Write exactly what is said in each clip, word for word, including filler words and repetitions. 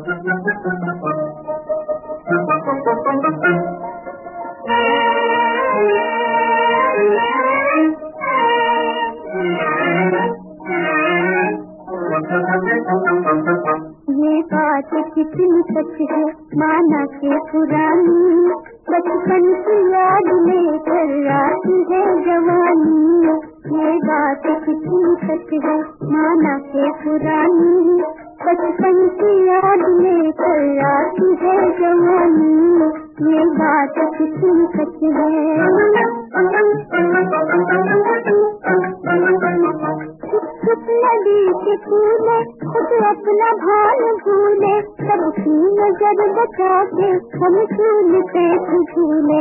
ये बात कितनी सच है माना के पुरानी, बचपन की याद लेकर आती है जवानी। ये बात कितनी सच है माना के पुरानी, बचपन की याद लेकर आती है जवानी। ये बात कितनी सच है। नदी के फूले खुद अपना भान भूले, सबकी नजर बचा के हम झूल पे झूले।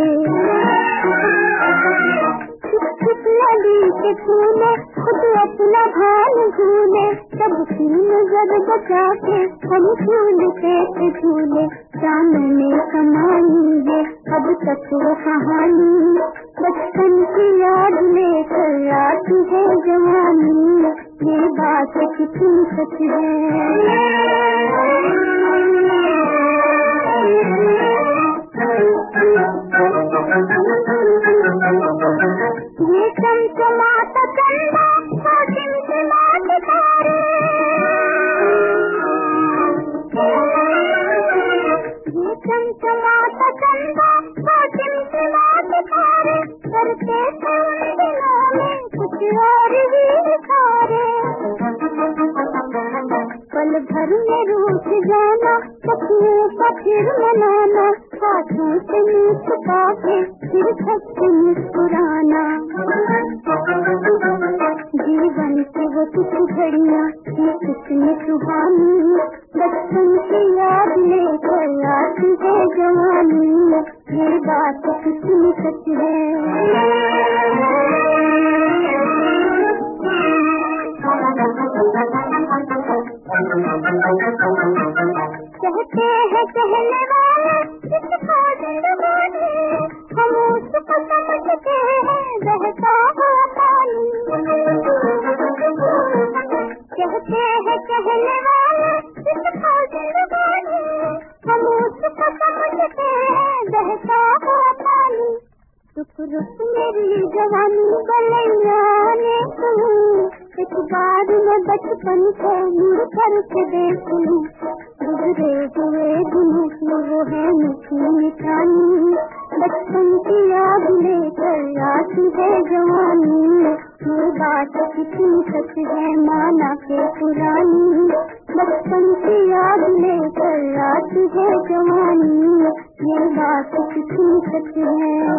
नदी के फूले खुद अपना भान भूले, सबकी नजर बचा के हम झूल पे झूले। सामने कमाई है अब तक वो कहानी, बचपन की याद लेकर आती है जवानी। ये बात कितनी सच है। ये चमचमाता चंदा चमचमाते तारे, ये चमचमाता चंदा चमचमाते तारे, करते थे उन दिनों में कुछ और ही दिखारे। पल भर में रूठ जाना, सपनों का फिर मनाना, हाथों से मुँह छुपा के फिर हंस मुस्कुराना। जीवन की वो कुछ घड़ियाँ ये कितनी सुहानी, बचपन की याद लेकर आती है जवानी। ये बात कितनी सच है। कहते हैं कहने वाले किसको जिंदगानी, हम उसको समझते हैं बहता हुआ पानी। कहते हैं कहने वाले किसको जिंदगानी, हम उसको समझते हैं बहता हुआ पानी। रुक रुक मेरी जवानी बलैया ने कहूँ, एक बार मैं बचपन को मुड़ कर के देख लूं। गुजरे हुए दिनों वो है मीठी मिठानी, बचपन की याद लेकर आती है जवानी। ये बात कितनी सच है माना के पुरानी, बचपन की याद लेकर आती है जवानी। ये बात कितनी सच है।